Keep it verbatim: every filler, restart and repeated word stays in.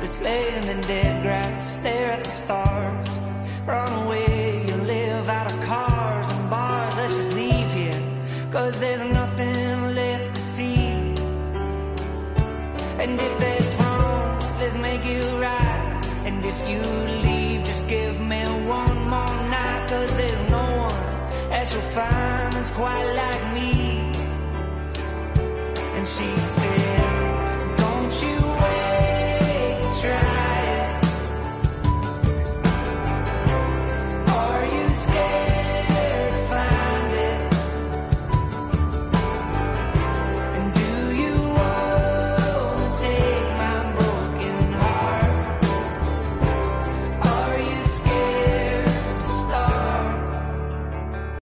Let's lay in the dead grass, stare at the stars. Run away, you live out of cars and bars. Let's just leave here, cause there's nothing left to see. And if there's wrong, let's make it right. And if you leave, just give me one more night. Cause there's no one else you'll find that's quite like me. And she said